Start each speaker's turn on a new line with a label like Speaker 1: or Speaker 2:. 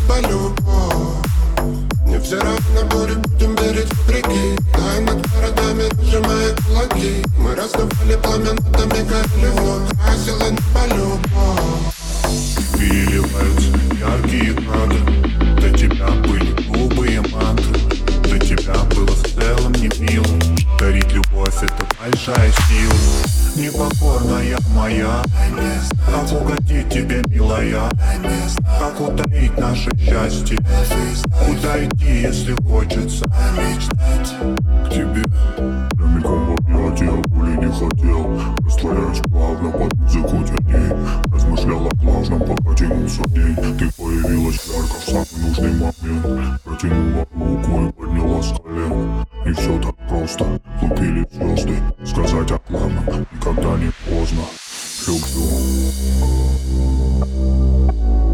Speaker 1: полюбовь. Мне все равно будем верить в реки. Дай над городами, сжимая кулаки. Мы раздавали пламя над домиками вновь. Красила небо любовь.
Speaker 2: Переливаются яркие кадры. До тебя были грубые мантры. До тебя было в целом не мило. Дарить любовь — это большая сила. Непокорная моя, как угодить тебе, милая? Как утаить наше счастье? Куда идти, если хочется?
Speaker 3: К тебе прямиком в объятия, боли не хотел. Растворяюсь плавно под музыку теней. Размышлял о главном, пока тянулся день. Ты появилась ярко в самый нужный момент. Протянула руку и подняла с колен. Не все так просто, лупили звезды. Сказать о главном никогда не поздно. Люблю.